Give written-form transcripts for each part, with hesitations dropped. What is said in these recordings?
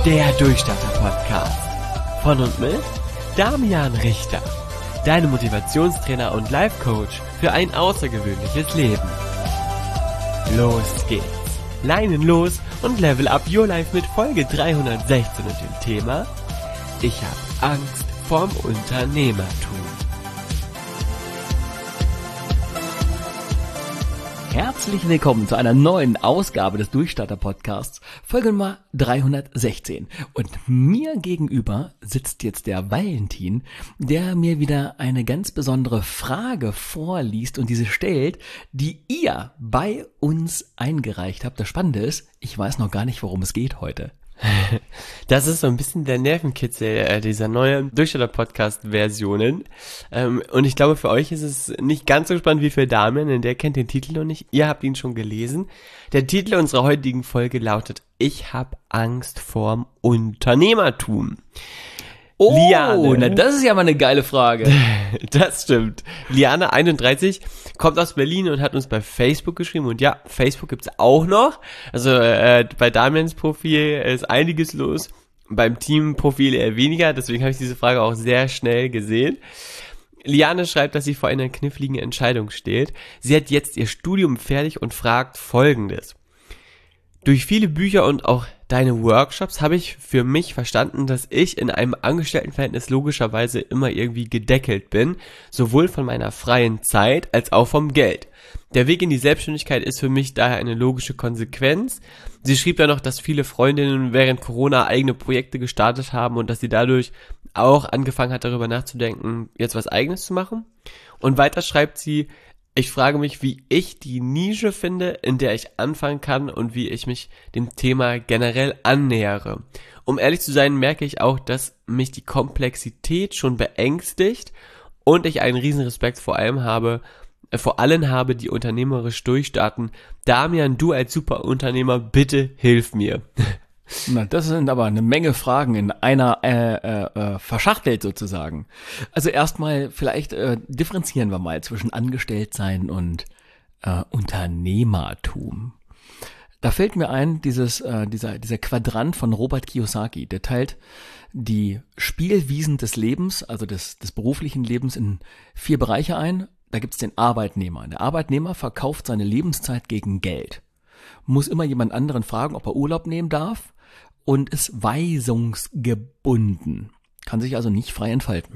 Der Durchstarter-Podcast. Von und mit Damian Richter. Deine Motivationstrainer und Life-Coach für ein außergewöhnliches Leben. Los geht's. Leinen los und level up your life mit Folge 316 und dem Thema: Ich hab Angst vorm Unternehmertum. Herzlich willkommen zu einer neuen Ausgabe des Durchstarter-Podcasts, Folge Nummer 316. Und mir gegenüber sitzt jetzt der Valentin, der mir wieder eine ganz besondere Frage vorliest und diese stellt, die ihr bei uns eingereicht habt. Das Spannende ist, ich weiß noch gar nicht, worum es geht heute. Das ist so ein bisschen der Nervenkitzel dieser neuen Durchstarter-Podcast-Versionen. Und ich glaube, für euch ist es nicht ganz so spannend wie für Damian, denn der kennt den Titel noch nicht. Ihr habt ihn schon gelesen. Der Titel unserer heutigen Folge lautet: Ich hab Angst vorm Unternehmertum. Oh, Liane. na das ist ja mal eine geile Frage. Das stimmt. Liane 31 kommt aus Berlin und hat uns bei Facebook geschrieben. Und ja, Facebook gibt's auch noch. Also bei Damians Profil ist einiges los. Beim Teamprofil eher weniger. Deswegen habe ich diese Frage auch sehr schnell gesehen. Liane schreibt, dass sie vor einer kniffligen Entscheidung steht. Sie hat jetzt ihr Studium fertig und fragt Folgendes: Durch viele Bücher und auch deine Workshops habe ich für mich verstanden, dass ich in einem Angestelltenverhältnis logischerweise immer irgendwie gedeckelt bin, sowohl von meiner freien Zeit als auch vom Geld. Der Weg in die Selbstständigkeit ist für mich daher eine logische Konsequenz. Sie schrieb ja noch, dass viele Freundinnen während Corona eigene Projekte gestartet haben und dass sie dadurch auch angefangen hat, darüber nachzudenken, jetzt was Eigenes zu machen. Und weiter schreibt sie: Ich frage mich, wie ich die Nische finde, in der ich anfangen kann und wie ich mich dem Thema generell annähere. Um ehrlich zu sein, merke ich auch, dass mich die Komplexität schon beängstigt und ich einen riesen Respekt vor allen habe, die unternehmerisch durchstarten. Damian, du als Superunternehmer, bitte hilf mir. Na, das sind aber eine Menge Fragen in einer verschachtelt sozusagen. Also erstmal vielleicht differenzieren wir mal zwischen Angestelltsein und Unternehmertum. Da fällt mir ein, dieser Quadrant von Robert Kiyosaki, der teilt die Spielwiesen des Lebens, also des beruflichen Lebens, in 4 Bereiche ein. Da gibt's den Arbeitnehmer. Der Arbeitnehmer verkauft seine Lebenszeit gegen Geld. Muss immer jemand anderen fragen, ob er Urlaub nehmen darf, und ist weisungsgebunden. Kann sich also nicht frei entfalten.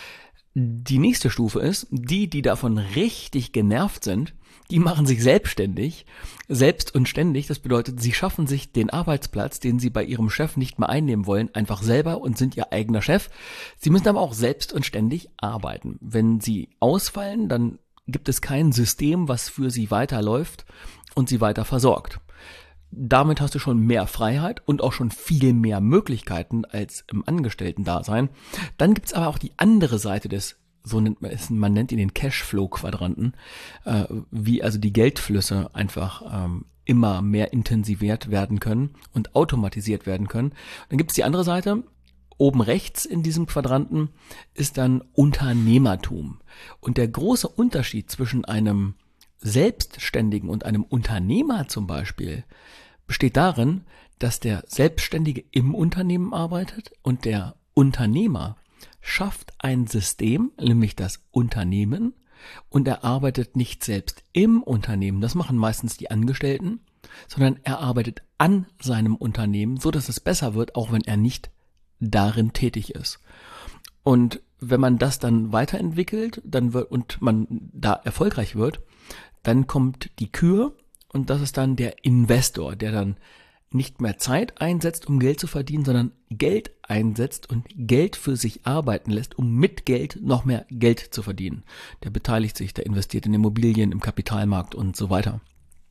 Die nächste Stufe ist, die davon richtig genervt sind, die machen sich selbstständig, selbst und ständig. Das bedeutet, sie schaffen sich den Arbeitsplatz, den sie bei ihrem Chef nicht mehr einnehmen wollen, einfach selber und sind ihr eigener Chef. Sie müssen aber auch selbst und ständig arbeiten. Wenn sie ausfallen, dann gibt es kein System, was für sie weiterläuft und sie weiter versorgt. Damit hast du schon mehr Freiheit und auch schon viel mehr Möglichkeiten als im Angestellten-Dasein. Dann gibt's aber auch die andere Seite des, so nennt man nennt ihn den Cashflow-Quadranten, wie also die Geldflüsse einfach immer mehr intensiviert werden können und automatisiert werden können. Dann gibt's die andere Seite. Oben rechts in diesem Quadranten ist dann Unternehmertum. Und der große Unterschied zwischen einem Selbstständigen und einem Unternehmer zum Beispiel besteht darin, dass der Selbstständige im Unternehmen arbeitet und der Unternehmer schafft ein System, nämlich das Unternehmen, und er arbeitet nicht selbst im Unternehmen, das machen meistens die Angestellten, sondern er arbeitet an seinem Unternehmen, so dass es besser wird, auch wenn er nicht darin tätig ist. Und wenn man das dann weiterentwickelt, und man da erfolgreich wird, dann kommt die Kür, und das ist dann der Investor, der dann nicht mehr Zeit einsetzt, um Geld zu verdienen, sondern Geld einsetzt und Geld für sich arbeiten lässt, um mit Geld noch mehr Geld zu verdienen. Der beteiligt sich, der investiert in Immobilien, im Kapitalmarkt und so weiter.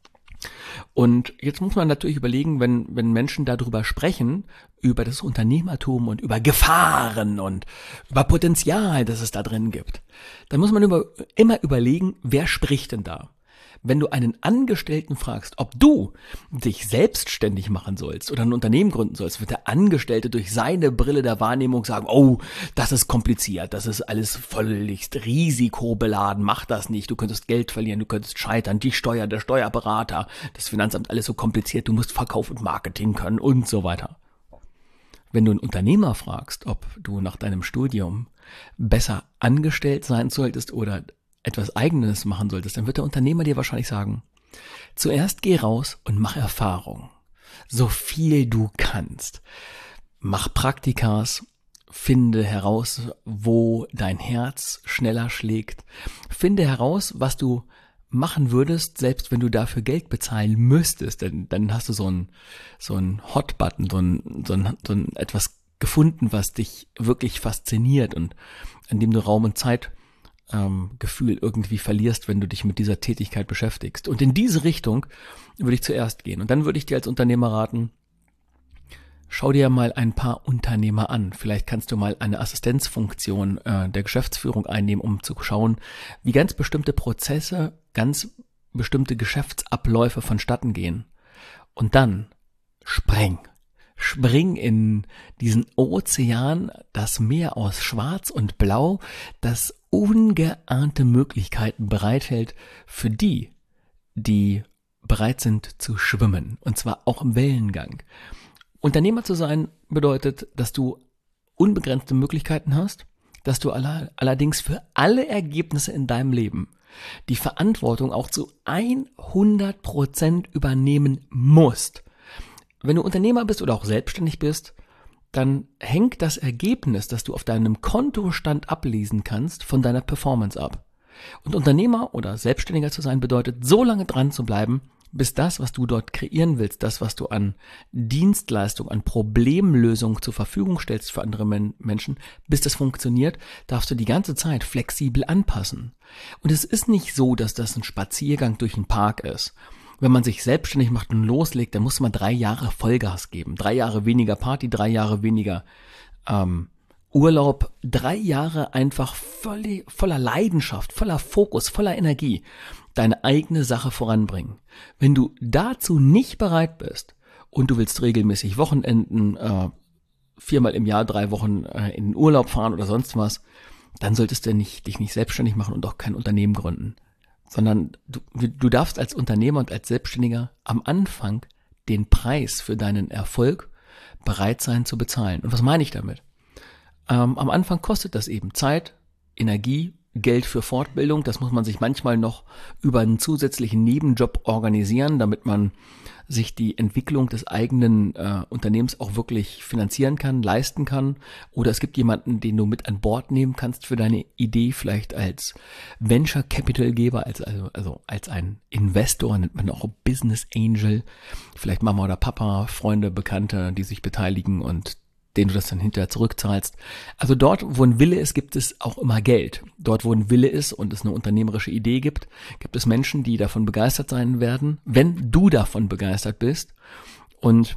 Und jetzt muss man natürlich überlegen, wenn Menschen darüber sprechen, über das Unternehmertum und über Gefahren und über Potenzial, das es da drin gibt, dann muss man immer überlegen, wer spricht denn da? Wenn du einen Angestellten fragst, ob du dich selbstständig machen sollst oder ein Unternehmen gründen sollst, wird der Angestellte durch seine Brille der Wahrnehmung sagen: Oh, das ist kompliziert, das ist alles völlig risikobeladen, mach das nicht, du könntest Geld verlieren, du könntest scheitern, die Steuer, der Steuerberater, das Finanzamt, alles so kompliziert, du musst Verkauf und Marketing können und so weiter. Wenn du einen Unternehmer fragst, ob du nach deinem Studium besser angestellt sein solltest oder etwas Eigenes machen solltest, dann wird der Unternehmer dir wahrscheinlich sagen, zuerst geh raus und mach Erfahrung. So viel du kannst. Mach Praktikas, finde heraus, wo dein Herz schneller schlägt. Finde heraus, was du machen würdest, selbst wenn du dafür Geld bezahlen müsstest. Denn dann hast du so einen Hot-Button, so ein etwas gefunden, was dich wirklich fasziniert und an dem du Raum und Zeit Gefühl irgendwie verlierst, wenn du dich mit dieser Tätigkeit beschäftigst. Und in diese Richtung würde ich zuerst gehen. Und dann würde ich dir als Unternehmer raten, schau dir mal ein paar Unternehmer an. Vielleicht kannst du mal eine Assistenzfunktion der Geschäftsführung einnehmen, um zu schauen, wie ganz bestimmte Prozesse, ganz bestimmte Geschäftsabläufe vonstatten gehen. Und dann spring in diesen Ozean, das Meer aus Schwarz und Blau, das ungeahnte Möglichkeiten bereithält für die bereit sind zu schwimmen, und zwar auch im Wellengang. Unternehmer zu sein bedeutet, dass du unbegrenzte Möglichkeiten hast, dass du allerdings für alle Ergebnisse in deinem Leben die Verantwortung auch zu 100% übernehmen musst. Wenn du Unternehmer bist oder auch selbstständig bist, dann hängt das Ergebnis, das du auf deinem Kontostand ablesen kannst, von deiner Performance ab. Und Unternehmer oder Selbstständiger zu sein bedeutet, so lange dran zu bleiben, bis das, was du dort kreieren willst, das, was du an Dienstleistung, an Problemlösung zur Verfügung stellst für andere Menschen, bis das funktioniert, darfst du die ganze Zeit flexibel anpassen. Und es ist nicht so, dass das ein Spaziergang durch den Park ist. Wenn man sich selbstständig macht und loslegt, dann muss man 3 Jahre Vollgas geben. 3 Jahre weniger Party, 3 Jahre weniger Urlaub, 3 Jahre einfach voller Leidenschaft, voller Fokus, voller Energie deine eigene Sache voranbringen. Wenn du dazu nicht bereit bist und du willst regelmäßig Wochenenden, 4-mal im Jahr 3 Wochen in den Urlaub fahren oder sonst was, dann solltest du dich nicht selbstständig machen und auch kein Unternehmen gründen. Sondern du darfst als Unternehmer und als Selbstständiger am Anfang den Preis für deinen Erfolg bereit sein zu bezahlen. Und was meine ich damit? Am Anfang kostet das eben Zeit, Energie, Geld für Fortbildung. Das muss man sich manchmal noch über einen zusätzlichen Nebenjob organisieren, damit man sich die Entwicklung des eigenen Unternehmens auch wirklich finanzieren kann, leisten kann. Oder es gibt jemanden, den du mit an Bord nehmen kannst für deine Idee, vielleicht als Venture Capital Geber, also als ein Investor, nennt man auch Business Angel. Vielleicht Mama oder Papa, Freunde, Bekannte, die sich beteiligen und denen du das dann hinterher zurückzahlst. Also dort, wo ein Wille ist, gibt es auch immer Geld. Dort, wo ein Wille ist und es eine unternehmerische Idee gibt, gibt es Menschen, die davon begeistert sein werden, wenn du davon begeistert bist und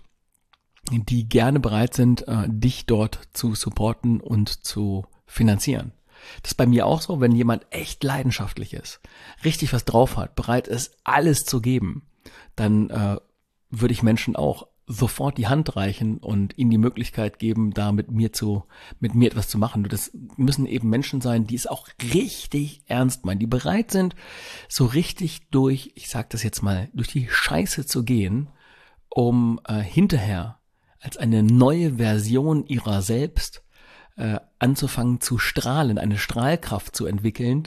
die gerne bereit sind, dich dort zu supporten und zu finanzieren. Das ist bei mir auch so, wenn jemand echt leidenschaftlich ist, richtig was drauf hat, bereit ist, alles zu geben, dann würde ich Menschen auch sofort die Hand reichen und ihnen die Möglichkeit geben, da mit mir etwas zu machen. Das müssen eben Menschen sein, die es auch richtig ernst meinen, die bereit sind, so richtig ich sag das jetzt mal, durch die Scheiße zu gehen, um hinterher als eine neue Version ihrer selbst anzufangen zu strahlen, eine Strahlkraft zu entwickeln,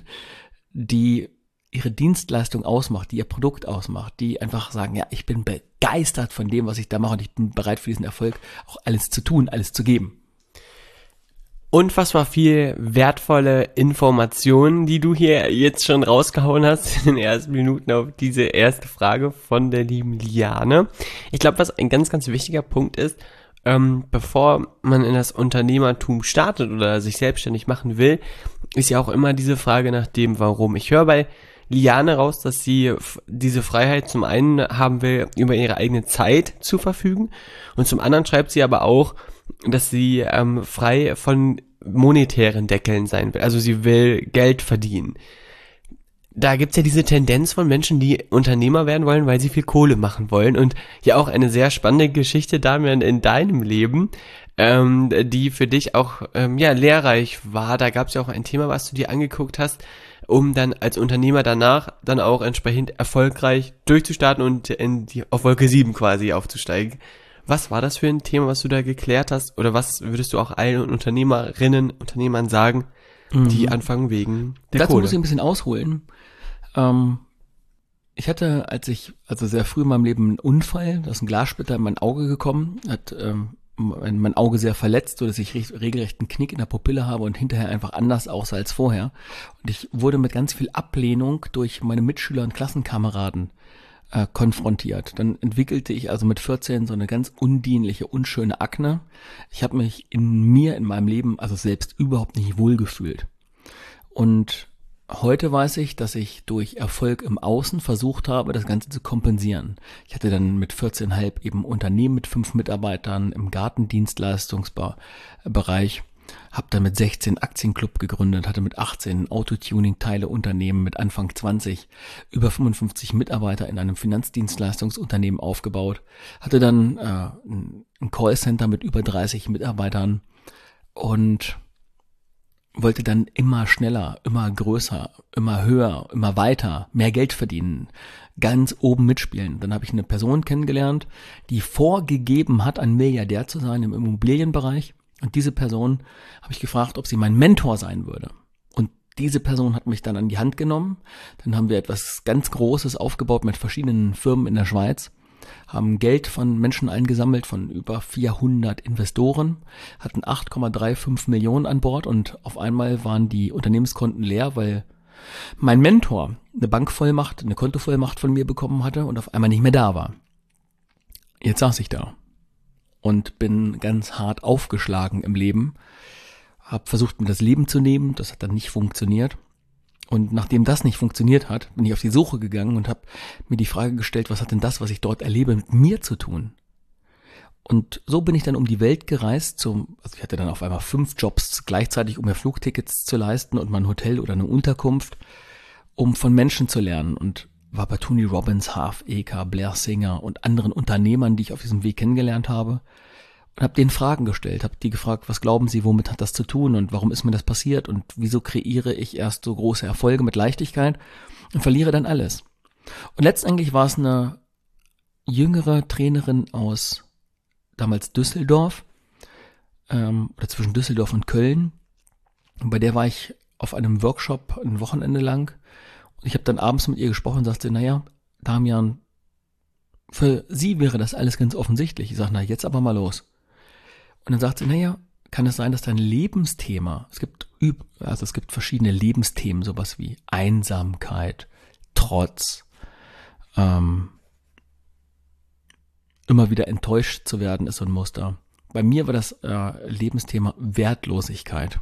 die ihre Dienstleistung ausmacht, die ihr Produkt ausmacht, die einfach sagen, ja, ich bin begeistert von dem, was ich da mache und ich bin bereit für diesen Erfolg auch alles zu tun, alles zu geben. Unfassbar viel wertvolle Informationen, die du hier jetzt schon rausgehauen hast in den ersten Minuten auf diese erste Frage von der lieben Liane. Ich glaube, was ein ganz, ganz wichtiger Punkt ist, bevor man in das Unternehmertum startet oder sich selbstständig machen will, ist ja auch immer diese Frage nach dem Warum. Ich höre bei Liane raus, dass sie diese Freiheit zum einen haben will, über ihre eigene Zeit zu verfügen, und zum anderen schreibt sie aber auch, dass sie frei von monetären Deckeln sein will. Also sie will Geld verdienen. Da gibt's ja diese Tendenz von Menschen, die Unternehmer werden wollen, weil sie viel Kohle machen wollen, und ja auch eine sehr spannende Geschichte, Damian, in deinem Leben, die für dich auch lehrreich war. Da gab's ja auch ein Thema, was du dir angeguckt hast, um dann als Unternehmer danach dann auch entsprechend erfolgreich durchzustarten und auf Wolke 7 quasi aufzusteigen. Was war das für ein Thema, was du da geklärt hast? Oder was würdest du auch allen Unternehmern sagen, die anfangen wegen der Dazu Kohle? muss ich ein bisschen ausholen. Ich hatte, als ich sehr früh in meinem Leben einen Unfall, da ist ein Glassplitter in mein Auge gekommen, hat mein Auge sehr verletzt, sodass ich regelrecht einen Knick in der Pupille habe und hinterher einfach anders aussah als vorher. Und ich wurde mit ganz viel Ablehnung durch meine Mitschüler und Klassenkameraden konfrontiert. Dann entwickelte ich also mit 14 so eine ganz undienliche, unschöne Akne. Ich habe mich in meinem Leben also selbst überhaupt nicht wohlgefühlt. Und heute weiß ich, dass ich durch Erfolg im Außen versucht habe, das Ganze zu kompensieren. Ich hatte dann mit 14,5 eben Unternehmen mit 5 Mitarbeitern im Gartendienstleistungsbereich, habe dann mit 16 Aktienclub gegründet, hatte mit 18 Autotuning-Teile-Unternehmen, mit Anfang 20 über 55 Mitarbeiter in einem Finanzdienstleistungsunternehmen aufgebaut, hatte dann ein Callcenter mit über 30 Mitarbeitern und wollte dann immer schneller, immer größer, immer höher, immer weiter, mehr Geld verdienen, ganz oben mitspielen. Dann habe ich eine Person kennengelernt, die vorgegeben hat, ein Milliardär zu sein im Immobilienbereich. Und diese Person habe ich gefragt, ob sie mein Mentor sein würde. Und diese Person hat mich dann an die Hand genommen. Dann haben wir etwas ganz Großes aufgebaut mit verschiedenen Firmen in der Schweiz, haben Geld von Menschen eingesammelt, von über 400 Investoren, hatten 8,35 Millionen an Bord und auf einmal waren die Unternehmenskonten leer, weil mein Mentor eine Bankvollmacht, eine Kontovollmacht von mir bekommen hatte und auf einmal nicht mehr da war. Jetzt saß ich da und bin ganz hart aufgeschlagen im Leben, habe versucht, mir das Leben zu nehmen, das hat dann nicht funktioniert. Und nachdem das nicht funktioniert hat, bin ich auf die Suche gegangen und habe mir die Frage gestellt, was hat denn das, was ich dort erlebe, mit mir zu tun? Und so bin ich dann um die Welt gereist, also ich hatte dann auf einmal 5 Jobs gleichzeitig, um mir Flugtickets zu leisten und mein Hotel oder eine Unterkunft, um von Menschen zu lernen, und war bei Tony Robbins, Harv Eker, Blair Singer und anderen Unternehmern, die ich auf diesem Weg kennengelernt habe, und habe denen Fragen gestellt, habe die gefragt, was glauben sie, womit hat das zu tun und warum ist mir das passiert und wieso kreiere ich erst so große Erfolge mit Leichtigkeit und verliere dann alles. Und letztendlich war es eine jüngere Trainerin aus damals Düsseldorf, oder zwischen Düsseldorf und Köln, und bei der war ich auf einem Workshop ein Wochenende lang und ich habe dann abends mit ihr gesprochen und sagte, naja, Damian, für sie wäre das alles ganz offensichtlich. Ich sage, na jetzt aber mal los. Und dann sagt sie, naja, kann es sein, dass dein Lebensthema, es gibt verschiedene Lebensthemen, sowas wie Einsamkeit, Trotz, immer wieder enttäuscht zu werden, ist so ein Muster. Bei mir war das Lebensthema Wertlosigkeit.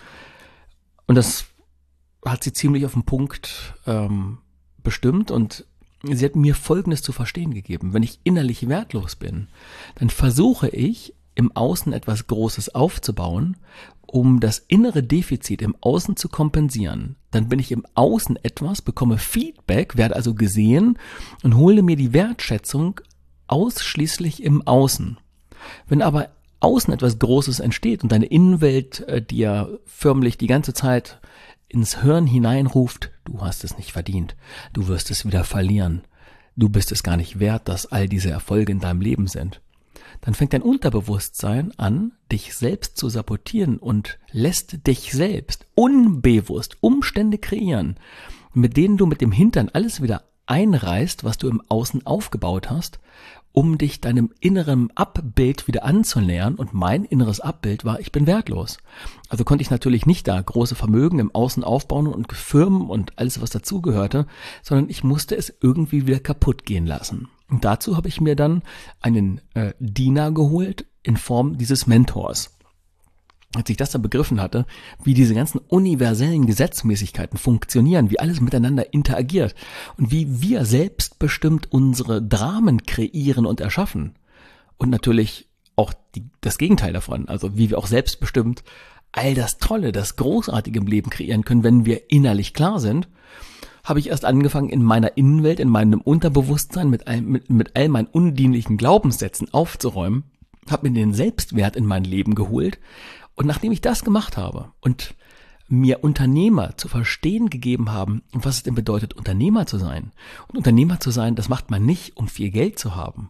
Und das hat sie ziemlich auf den Punkt bestimmt, und sie hat mir Folgendes zu verstehen gegeben: Wenn ich innerlich wertlos bin, dann versuche ich, im Außen etwas Großes aufzubauen, um das innere Defizit im Außen zu kompensieren. Dann bin ich im Außen etwas, bekomme Feedback, werde also gesehen und hole mir die Wertschätzung ausschließlich im Außen. Wenn aber außen etwas Großes entsteht und deine Innenwelt dir förmlich die ganze Zeit ins Hirn hineinruft, du hast es nicht verdient, du wirst es wieder verlieren, du bist es gar nicht wert, dass all diese Erfolge in deinem Leben sind, dann fängt dein Unterbewusstsein an, dich selbst zu sabotieren und lässt dich selbst unbewusst Umstände kreieren, mit denen du mit dem Hintern alles wieder einreißt, was du im Außen aufgebaut hast, um dich deinem inneren Abbild wieder anzunähern. Und mein inneres Abbild war, ich bin wertlos. Also konnte ich natürlich nicht da große Vermögen im Außen aufbauen und Firmen und alles, was dazugehörte, sondern ich musste es irgendwie wieder kaputt gehen lassen. Und dazu habe ich mir dann einen Diener geholt in Form dieses Mentors. Als ich das dann begriffen hatte, wie diese ganzen universellen Gesetzmäßigkeiten funktionieren, wie alles miteinander interagiert und wie wir selbstbestimmt unsere Dramen kreieren und erschaffen. Und natürlich auch das Gegenteil davon, also wie wir auch selbstbestimmt all das Tolle, das Großartige im Leben kreieren können, wenn wir innerlich klar sind, habe ich erst angefangen, in meiner Innenwelt, in meinem Unterbewusstsein mit all meinen undienlichen Glaubenssätzen aufzuräumen, habe mir den Selbstwert in mein Leben geholt. Und nachdem ich das gemacht habe und mir Unternehmer zu verstehen gegeben haben, was es denn bedeutet, Unternehmer zu sein. Und Unternehmer zu sein, das macht man nicht, um viel Geld zu haben,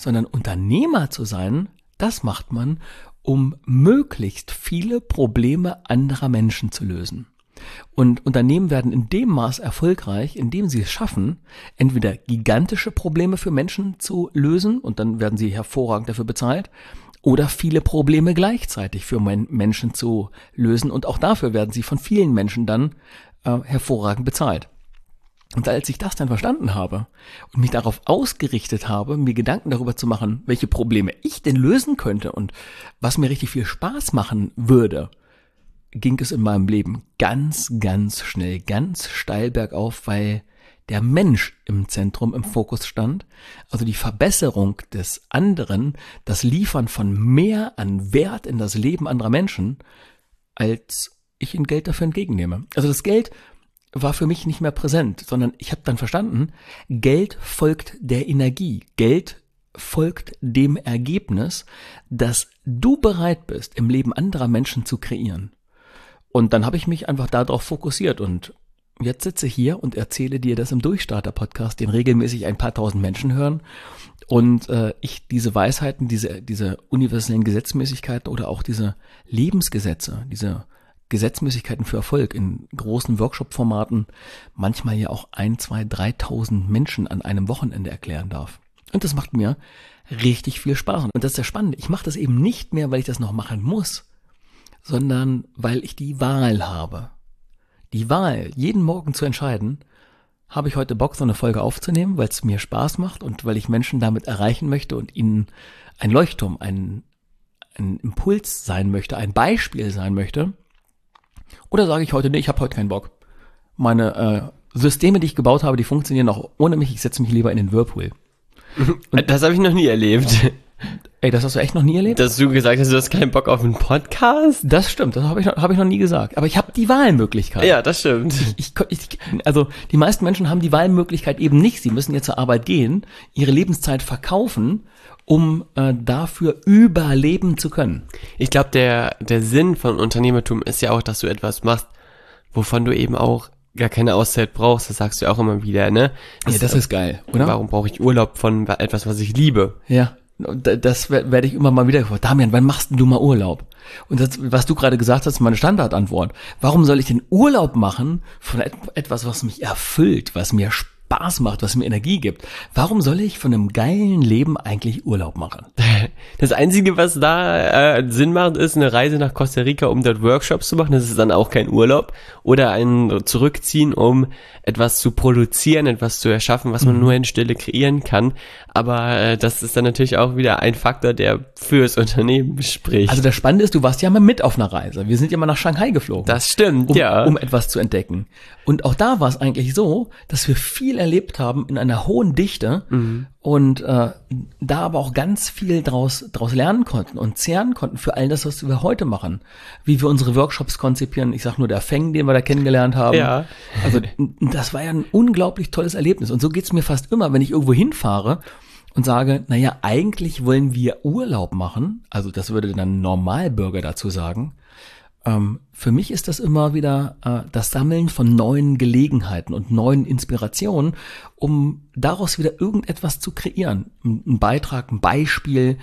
sondern Unternehmer zu sein, das macht man, um möglichst viele Probleme anderer Menschen zu lösen. Und Unternehmen werden in dem Maß erfolgreich, indem sie es schaffen, entweder gigantische Probleme für Menschen zu lösen und dann werden sie hervorragend dafür bezahlt, oder viele Probleme gleichzeitig für Menschen zu lösen und auch dafür werden sie von vielen Menschen dann hervorragend bezahlt. Und als ich das dann verstanden habe und mich darauf ausgerichtet habe, mir Gedanken darüber zu machen, welche Probleme ich denn lösen könnte und was mir richtig viel Spaß machen würde, ging es in meinem Leben ganz, ganz schnell, ganz steil bergauf, weil der Mensch im Zentrum, im Fokus stand. Also die Verbesserung des anderen, das Liefern von mehr an Wert in das Leben anderer Menschen, als ich ihnen Geld dafür entgegennehme. Also das Geld war für mich nicht mehr präsent, sondern ich habe dann verstanden, Geld folgt der Energie. Geld folgt dem Ergebnis, dass du bereit bist, im Leben anderer Menschen zu kreieren. Und dann habe ich mich einfach darauf fokussiert und jetzt sitze ich hier und erzähle dir das im Durchstarter-Podcast, den regelmäßig ein paar tausend Menschen hören und ich diese Weisheiten, diese universellen Gesetzmäßigkeiten oder auch diese Lebensgesetze, diese Gesetzmäßigkeiten für Erfolg in großen Workshop-Formaten manchmal ja auch 1, 2, 3.000 Menschen an einem Wochenende erklären darf. Und das macht mir richtig viel Spaß. Und das ist das Spannende. Ich mache das eben nicht mehr, weil ich das noch machen muss, sondern weil ich die Wahl habe. Die Wahl, jeden Morgen zu entscheiden, habe ich heute Bock, so eine Folge aufzunehmen, weil es mir Spaß macht und weil ich Menschen damit erreichen möchte und ihnen ein Leuchtturm, ein Impuls sein möchte, ein Beispiel sein möchte. Oder sage ich heute, nee, ich habe heute keinen Bock. Meine Systeme, die ich gebaut habe, die funktionieren auch ohne mich. Ich setze mich lieber in den Whirlpool. Und das habe ich noch nie erlebt. Ey, das hast du echt noch nie erlebt? Dass du gesagt hast, du hast keinen Bock auf einen Podcast? Das stimmt, das habe ich noch nie gesagt. Aber ich habe die Wahlmöglichkeit. Ja, das stimmt. Also die meisten Menschen haben die Wahlmöglichkeit eben nicht. Sie müssen jetzt zur Arbeit gehen, ihre Lebenszeit verkaufen, um dafür überleben zu können. Ich glaube, der Sinn von Unternehmertum ist ja auch, dass du etwas machst, wovon du eben auch gar keine Auszeit brauchst. Das sagst du auch immer wieder, ne? Das ist geil, oder? Warum brauche ich Urlaub von etwas, was ich liebe? Ja. Das werde ich immer mal wieder gefragt. Damian, wann machst denn du mal Urlaub? Und das, was du gerade gesagt hast, ist meine Standardantwort. Warum soll ich den Urlaub machen von etwas, was mich erfüllt, was mir Spaß macht, was mir Energie gibt? Warum soll ich von einem geilen Leben eigentlich Urlaub machen? Das Einzige, was da Sinn macht, ist eine Reise nach Costa Rica, um dort Workshops zu machen. Das ist dann auch kein Urlaub. Oder ein Zurückziehen, um etwas zu produzieren, etwas zu erschaffen, was man nur in Stille kreieren kann. Aber das ist dann natürlich auch wieder ein Faktor, der fürs Unternehmen spricht. Also das Spannende ist, du warst ja mal mit auf einer Reise. Wir sind ja mal nach Shanghai geflogen. Das stimmt, ja. Um etwas zu entdecken. Und auch da war es eigentlich so, dass wir viel erlebt haben in einer hohen Dichte und da aber auch ganz viel draus lernen konnten und zehren konnten für all das, was wir heute machen. Wie wir unsere Workshops konzipieren. Ich sag nur der Feng, den wir da kennengelernt haben. Ja. Also das war ja ein unglaublich tolles Erlebnis. Und so geht's mir fast immer, wenn ich irgendwo hinfahre und sage, naja, eigentlich wollen wir Urlaub machen. Also das würde dann ein Normalbürger dazu sagen. Für mich ist das immer wieder das Sammeln von neuen Gelegenheiten und neuen Inspirationen, um daraus wieder irgendetwas zu kreieren. Ein Beitrag, ein Beispiel,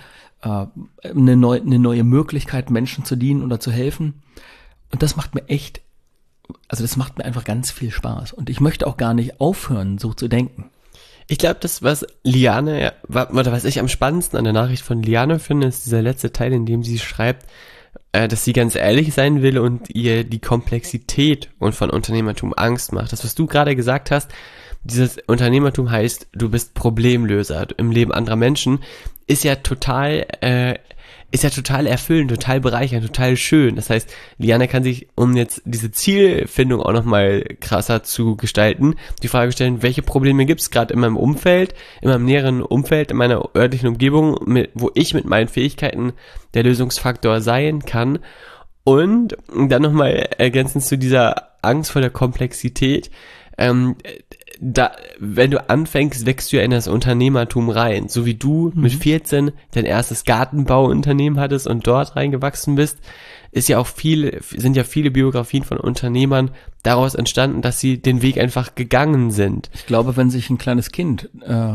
eine neue Möglichkeit, Menschen zu dienen oder zu helfen. Und das macht mir das macht mir einfach ganz viel Spaß. Und ich möchte auch gar nicht aufhören, so zu denken. Ich glaube, das, was Liane, oder was ich am spannendsten an der Nachricht von Liane finde, ist dieser letzte Teil, in dem sie schreibt, dass sie ganz ehrlich sein will und ihr die Komplexität und von Unternehmertum Angst macht. Das, was du gerade gesagt hast, dieses Unternehmertum heißt, du bist Problemlöser im Leben anderer Menschen, ist ja total erfüllend, total bereichernd, total schön. Das heißt, Liane kann sich, um jetzt diese Zielfindung auch nochmal krasser zu gestalten, die Frage stellen, welche Probleme gibt es gerade in meinem Umfeld, in meinem näheren Umfeld, in meiner örtlichen Umgebung, wo ich mit meinen Fähigkeiten der Lösungsfaktor sein kann. Und dann nochmal ergänzend zu dieser Angst vor der Komplexität, wenn du anfängst, wächst du ja in das Unternehmertum rein. So wie du mit 14 dein erstes Gartenbauunternehmen hattest und dort reingewachsen bist, sind ja viele Biografien von Unternehmern daraus entstanden, dass sie den Weg einfach gegangen sind. Ich glaube, wenn sich ein kleines Kind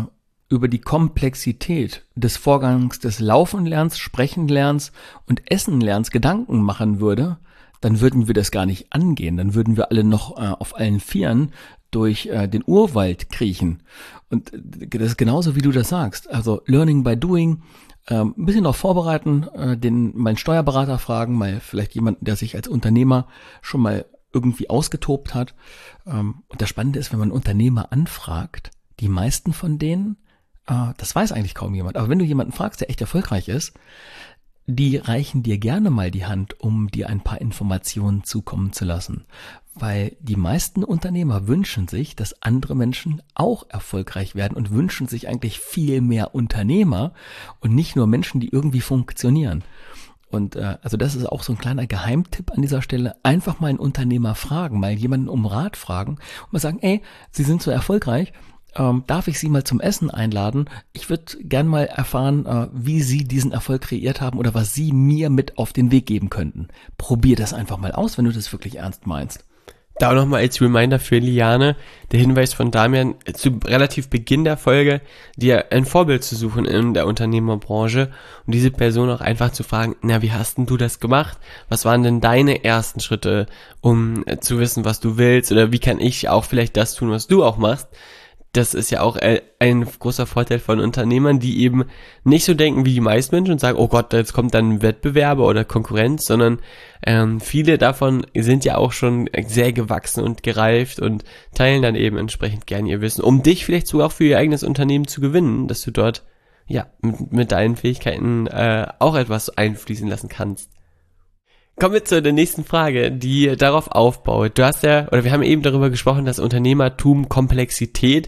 über die Komplexität des Vorgangs des Laufenlernens, Sprechenlernens und Essenlernens Gedanken machen würde, dann würden wir das gar nicht angehen. Dann würden wir alle noch auf allen Vieren durch den Urwald kriechen. Und das ist genauso, wie du das sagst. Also Learning by Doing, ein bisschen noch vorbereiten, meinen Steuerberater fragen, mal vielleicht jemanden, der sich als Unternehmer schon mal irgendwie ausgetobt hat. Und das Spannende ist, wenn man Unternehmer anfragt, die meisten von denen, das weiß eigentlich kaum jemand, aber wenn du jemanden fragst, der echt erfolgreich ist, die reichen dir gerne mal die Hand, um dir ein paar Informationen zukommen zu lassen. Weil die meisten Unternehmer wünschen sich, dass andere Menschen auch erfolgreich werden und wünschen sich eigentlich viel mehr Unternehmer und nicht nur Menschen, die irgendwie funktionieren. Und also das ist auch so ein kleiner Geheimtipp an dieser Stelle. Einfach mal einen Unternehmer fragen, mal jemanden um Rat fragen und mal sagen, ey, Sie sind so erfolgreich, darf ich Sie mal zum Essen einladen? Ich würde gern mal erfahren, wie Sie diesen Erfolg kreiert haben oder was Sie mir mit auf den Weg geben könnten. Probier das einfach mal aus, wenn du das wirklich ernst meinst. Da auch nochmal als Reminder für Liane, der Hinweis von Damian zu relativ Beginn der Folge, dir ein Vorbild zu suchen in der Unternehmerbranche und diese Person auch einfach zu fragen, na, wie hast denn du das gemacht? Was waren denn deine ersten Schritte, um zu wissen, was du willst? Oder wie kann ich auch vielleicht das tun, was du auch machst? Das ist ja auch ein großer Vorteil von Unternehmern, die eben nicht so denken wie die meisten Menschen und sagen, oh Gott, jetzt kommt dann Wettbewerber oder Konkurrenz, sondern viele davon sind ja auch schon sehr gewachsen und gereift und teilen dann eben entsprechend gern ihr Wissen, um dich vielleicht sogar auch für ihr eigenes Unternehmen zu gewinnen, dass du dort ja mit deinen Fähigkeiten auch etwas einfließen lassen kannst. Kommen wir zu der nächsten Frage, die darauf aufbaut. Du hast ja, oder wir haben eben darüber gesprochen, dass Unternehmertum Komplexität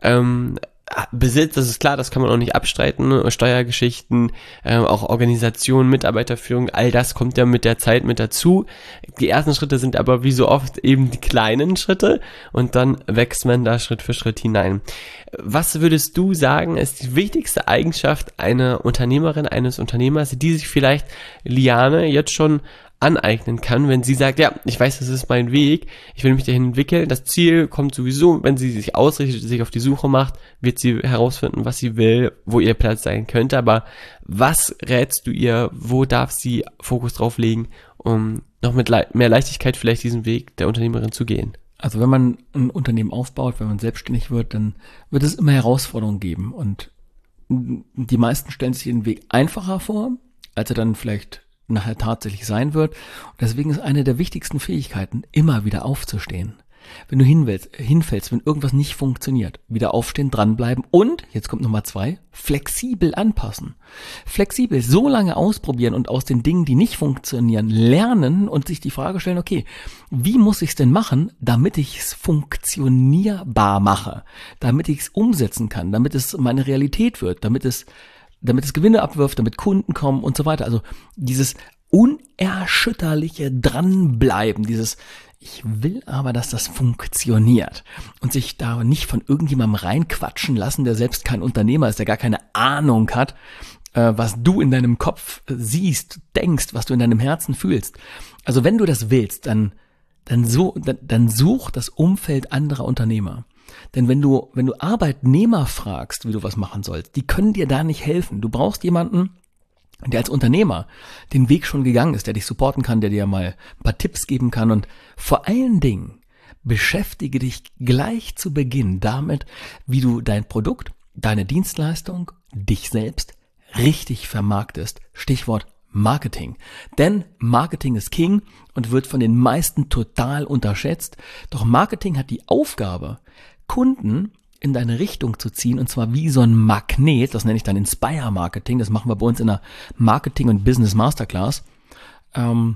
besitzt. Das ist klar, das kann man auch nicht abstreiten. Steuergeschichten, auch Organisation, Mitarbeiterführung, all das kommt ja mit der Zeit mit dazu. Die ersten Schritte sind aber wie so oft eben die kleinen Schritte und dann wächst man da Schritt für Schritt hinein. Was würdest du sagen, ist die wichtigste Eigenschaft einer Unternehmerin, eines Unternehmers, die sich vielleicht Liane jetzt schon aneignen kann, wenn sie sagt, ja, ich weiß, das ist mein Weg, ich will mich dahin entwickeln, das Ziel kommt sowieso, wenn sie sich ausrichtet, sich auf die Suche macht, wird sie herausfinden, was sie will, wo ihr Platz sein könnte, aber was rätst du ihr, wo darf sie Fokus drauf legen, um noch mit mehr Leichtigkeit vielleicht diesen Weg der Unternehmerin zu gehen? Also wenn man ein Unternehmen aufbaut, wenn man selbstständig wird, dann wird es immer Herausforderungen geben und die meisten stellen sich den Weg einfacher vor, als er dann vielleicht nachher tatsächlich sein wird. Und deswegen ist eine der wichtigsten Fähigkeiten, immer wieder aufzustehen. Wenn du hinfällst, wenn irgendwas nicht funktioniert, wieder aufstehen, dranbleiben und, jetzt kommt Nummer 2, flexibel anpassen. Flexibel so lange ausprobieren und aus den Dingen, die nicht funktionieren, lernen und sich die Frage stellen, okay, wie muss ich es denn machen, damit ich es funktionierbar mache, damit ich es umsetzen kann, damit es meine Realität wird, damit es Gewinne abwirft, damit Kunden kommen und so weiter. Also dieses unerschütterliche Dranbleiben, dieses ich will aber, dass das funktioniert und sich da nicht von irgendjemandem reinquatschen lassen, der selbst kein Unternehmer ist, der gar keine Ahnung hat, was du in deinem Kopf siehst, denkst, was du in deinem Herzen fühlst. Also wenn du das willst, dann such das Umfeld anderer Unternehmer. Denn wenn du Arbeitnehmer fragst, wie du was machen sollst, die können dir da nicht helfen. Du brauchst jemanden, der als Unternehmer den Weg schon gegangen ist, der dich supporten kann, der dir mal ein paar Tipps geben kann. Und vor allen Dingen beschäftige dich gleich zu Beginn damit, wie du dein Produkt, deine Dienstleistung, dich selbst richtig vermarktest. Stichwort Marketing. Denn Marketing ist King und wird von den meisten total unterschätzt. Doch Marketing hat die Aufgabe, Kunden in deine Richtung zu ziehen und zwar wie so ein Magnet, das nenne ich dann Inspire Marketing, das machen wir bei uns in der Marketing- und Business Masterclass. Also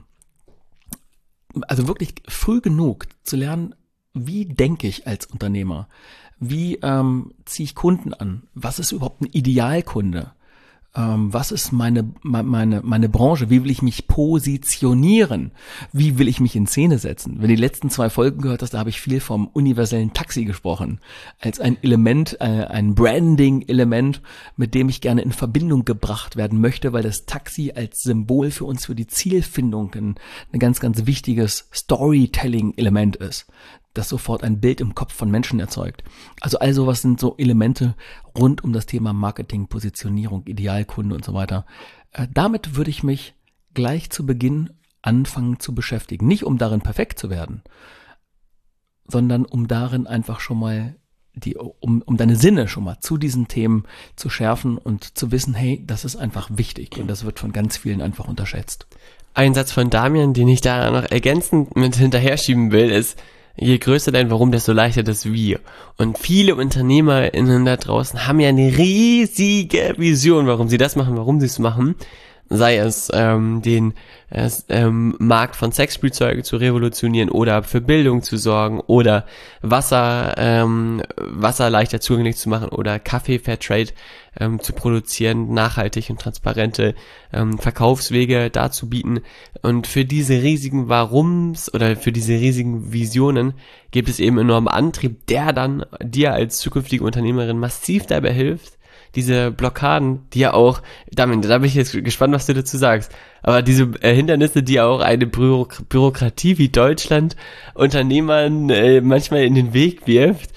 wirklich früh genug zu lernen, wie denke ich als Unternehmer, wie ziehe ich Kunden an, was ist überhaupt ein Idealkunde, was ist meine Branche, wie will ich mich positionieren, wie will ich mich in Szene setzen. Wenn du die letzten 2 Folgen gehört hast, da habe ich viel vom universellen Taxi gesprochen, als ein Element, ein Branding-Element, mit dem ich gerne in Verbindung gebracht werden möchte, weil das Taxi als Symbol für uns, für die Zielfindung ein ganz, ganz wichtiges Storytelling-Element ist. das sofort ein Bild im Kopf von Menschen erzeugt. Also all sowas sind so Elemente rund um das Thema Marketing, Positionierung, Idealkunde und so weiter. Damit würde ich mich gleich zu Beginn anfangen zu beschäftigen. Nicht um darin perfekt zu werden, sondern um darin einfach schon mal um deine Sinne schon mal zu diesen Themen zu schärfen und zu wissen, hey, das ist einfach wichtig und das wird von ganz vielen einfach unterschätzt. Ein Satz von Damian, den ich da noch ergänzend mit hinterher schieben will, ist: Je größer dein Warum, desto leichter das Wie. Und viele UnternehmerInnen da draußen haben ja eine riesige Vision, warum sie das machen, warum sie es machen. Sei es den Markt von Sexspielzeugen zu revolutionieren oder für Bildung zu sorgen oder Wasser leichter zugänglich zu machen oder Kaffee Fairtrade zu produzieren, nachhaltig und transparente Verkaufswege dazu bieten. Und für diese riesigen Warums oder für diese riesigen Visionen gibt es eben enormen Antrieb, der dann dir als zukünftige Unternehmerin massiv dabei hilft, diese Blockaden, die ja auch, da bin ich jetzt gespannt, was du dazu sagst, aber diese Hindernisse, die auch eine Bürokratie wie Deutschland Unternehmern manchmal in den Weg wirft,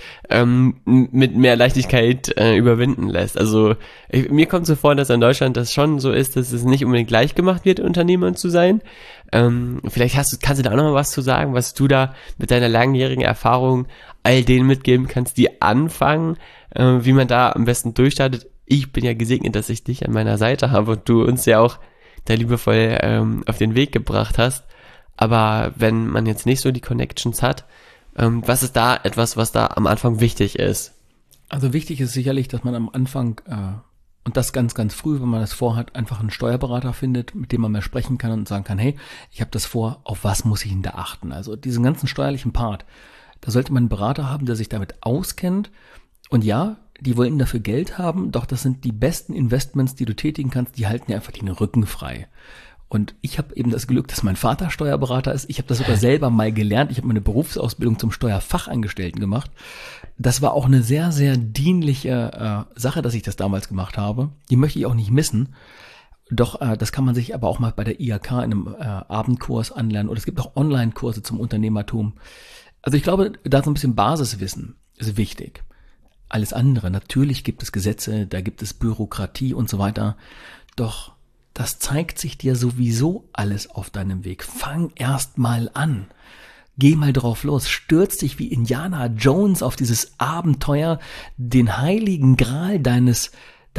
mit mehr Leichtigkeit überwinden lässt. Also mir kommt so vor, dass in Deutschland das schon so ist, dass es nicht unbedingt gleich gemacht wird, Unternehmer zu sein. Vielleicht kannst du da auch noch mal was zu sagen, was du da mit deiner langjährigen Erfahrung all denen mitgeben kannst, die anfangen, wie man da am besten durchstartet. Ich bin ja gesegnet, dass ich dich an meiner Seite habe und du uns ja auch da liebevoll auf den Weg gebracht hast. Aber wenn man jetzt nicht so die Connections hat, was ist da etwas, was da am Anfang wichtig ist? Also wichtig ist sicherlich, dass man am Anfang, und das ganz, ganz früh, wenn man das vorhat, einfach einen Steuerberater findet, mit dem man mal sprechen kann und sagen kann, hey, ich habe das vor, auf was muss ich denn da achten? Also diesen ganzen steuerlichen Part, da sollte man einen Berater haben, der sich damit auskennt. Und ja, die wollen dafür Geld haben, doch das sind die besten Investments, die du tätigen kannst, die halten dir einfach den Rücken frei. Und ich habe eben das Glück, dass mein Vater Steuerberater ist. Ich habe das sogar selber mal gelernt. Ich habe meine Berufsausbildung zum Steuerfachangestellten gemacht. Das war auch eine sehr, sehr dienliche Sache, dass ich das damals gemacht habe. Die möchte ich auch nicht missen. Doch das kann man sich aber auch mal bei der IHK in einem Abendkurs anlernen. Oder es gibt auch Online-Kurse zum Unternehmertum. Also ich glaube, da so ein bisschen Basiswissen ist wichtig. Alles andere, natürlich gibt es Gesetze, da gibt es Bürokratie und so weiter. Doch das zeigt sich dir sowieso alles auf deinem Weg. Fang erst mal an. Geh mal drauf los. Stürz dich wie Indiana Jones auf dieses Abenteuer, den heiligen Gral deines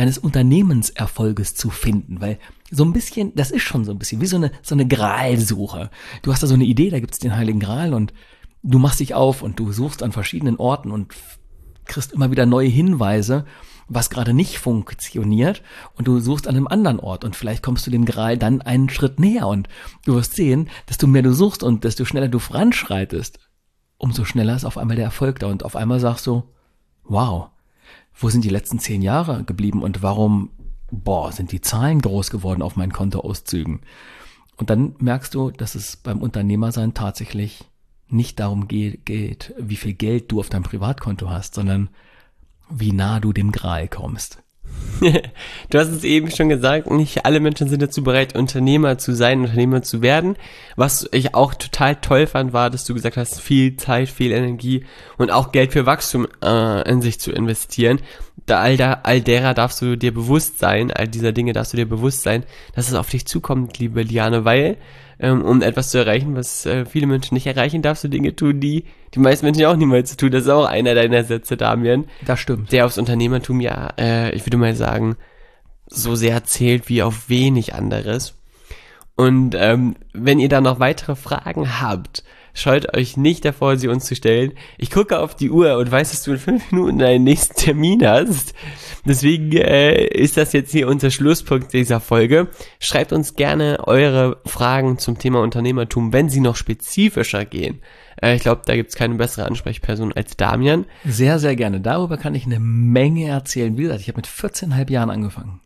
Unternehmenserfolges zu finden. Weil so ein bisschen, das ist schon so ein bisschen wie so eine Gralsuche. Du hast da so eine Idee, da gibt's den heiligen Gral und du machst dich auf und du suchst an verschiedenen Orten und kriegst immer wieder neue Hinweise, was gerade nicht funktioniert und du suchst an einem anderen Ort und vielleicht kommst du dem Gral dann einen Schritt näher und du wirst sehen, desto mehr du suchst und desto schneller du voranschreitest, umso schneller ist auf einmal der Erfolg da und auf einmal sagst du, wow, wo sind die letzten 10 Jahre geblieben und warum, sind die Zahlen groß geworden auf meinen Kontoauszügen? Und dann merkst du, dass es beim Unternehmersein tatsächlich nicht darum geht, wie viel Geld du auf deinem Privatkonto hast, sondern wie nah du dem Gral kommst. Du hast es eben schon gesagt, nicht alle Menschen sind dazu bereit, Unternehmer zu sein, Unternehmer zu werden. Was ich auch total toll fand, war, dass du gesagt hast, viel Zeit, viel Energie und auch Geld für Wachstum in sich zu investieren. All derer darfst du dir bewusst sein, all dieser Dinge darfst du dir bewusst sein, dass es auf dich zukommt, liebe Liane, weil um etwas zu erreichen, was viele Menschen nicht erreichen, darfst du Dinge tun, die meisten Menschen auch niemals tun. Das ist auch einer deiner Sätze, Damian. Das stimmt. Der aufs Unternehmertum ich würde mal sagen, so sehr zählt wie auf wenig anderes. Und wenn ihr da noch weitere Fragen habt, scheut euch nicht davor, sie uns zu stellen. Ich gucke auf die Uhr und weiß, dass du in 5 Minuten deinen nächsten Termin hast. Deswegen ist das jetzt hier unser Schlusspunkt dieser Folge. Schreibt uns gerne eure Fragen zum Thema Unternehmertum, wenn sie noch spezifischer gehen. Ich glaube, da gibt es keine bessere Ansprechperson als Damian. Sehr, sehr gerne. Darüber kann ich eine Menge erzählen. Wie gesagt, ich habe mit 14,5 Jahren angefangen.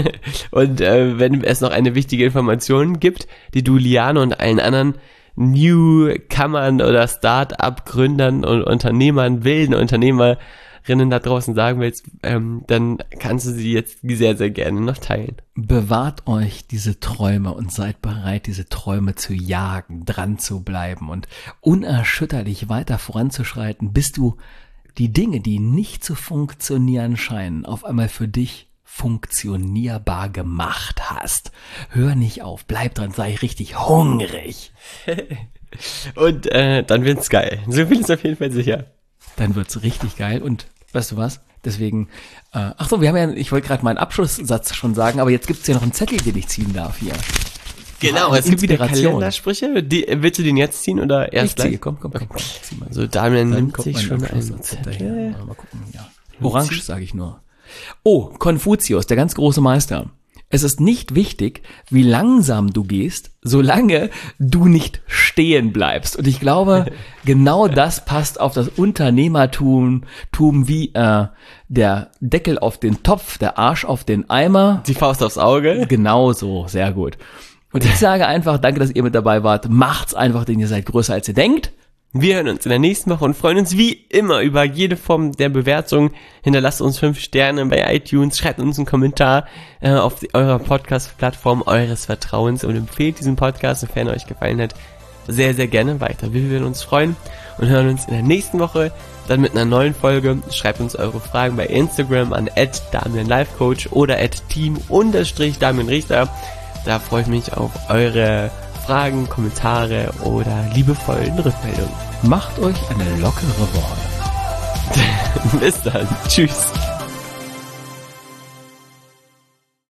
Und wenn es noch eine wichtige Information gibt, die du Liane und allen anderen Newcomern oder Start-up-Gründern und Unternehmern, wilden Unternehmerinnen Hörerinnen da draußen sagen willst, dann kannst du sie jetzt sehr, sehr gerne noch teilen. Bewahrt euch diese Träume und seid bereit, diese Träume zu jagen, dran zu bleiben und unerschütterlich weiter voranzuschreiten, bis du die Dinge, die nicht zu funktionieren scheinen, auf einmal für dich funktionierbar gemacht hast. Hör nicht auf, bleib dran, sei richtig hungrig. Und dann wird's geil. So viel ist auf jeden Fall sicher. Dann wird's richtig geil und weißt du was? Deswegen, ach so, ich wollte gerade meinen Abschlusssatz schon sagen, aber jetzt gibt's ja noch einen Zettel, den ich ziehen darf hier. Genau, es gibt wieder Kalendersprüche. Willst du den jetzt ziehen oder erst gleich? Komm, zieh mal. So, Damian Dann nimmt kommt sich mein schon einen Abschlusssatz Zettel. hinterher. Mal gucken, ja. Orange, sage ich nur. Oh, Konfuzius, der ganz große Meister. Es ist nicht wichtig, wie langsam du gehst, solange du nicht stehen bleibst. Und ich glaube, genau das passt auf das Unternehmertum wie der Deckel auf den Topf, der Arsch auf den Eimer. Die Faust aufs Auge. Genau so, sehr gut. Und ich sage einfach, danke, dass ihr mit dabei wart. Macht's einfach, denn ihr seid größer, als ihr denkt. Wir hören uns in der nächsten Woche und freuen uns wie immer über jede Form der Bewertung. Hinterlasst uns 5 Sterne bei iTunes, schreibt uns einen Kommentar auf eurer Podcast-Plattform eures Vertrauens und empfehlt diesen Podcast, sofern er euch gefallen hat, sehr, sehr gerne weiter. Wir würden uns freuen und hören uns in der nächsten Woche dann mit einer neuen Folge. Schreibt uns eure Fragen bei Instagram an @DamianLifeCoach oder @team_Damian Richter. Da freue ich mich auf eure Fragen, Kommentare oder liebevollen Rückmeldungen. Macht euch eine lockere Woche. Bis dann. Tschüss.